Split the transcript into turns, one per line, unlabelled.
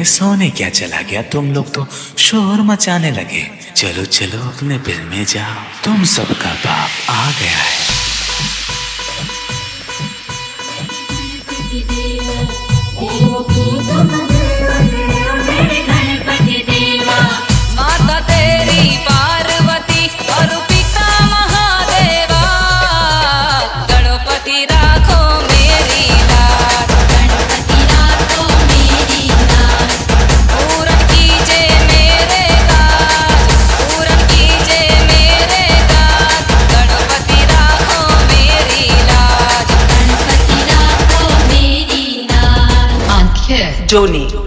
अरे सोने क्या चला गया, तुम लोग तो शोर मचाने लगे। चलो चलो अपने बिल में जाओ, तुम सबका बाप आ गया है।
माता तेरी पार्वती और पिता महादेवा, गणपति राखो मेरी लाज, गणपति राखो मेरी लाज। पूरन कीजे मेरे काज, पूरन कीजे मेरे काज, गणपति राखो मेरी लाज, गणपति राखो मेरी लाज।
Johnny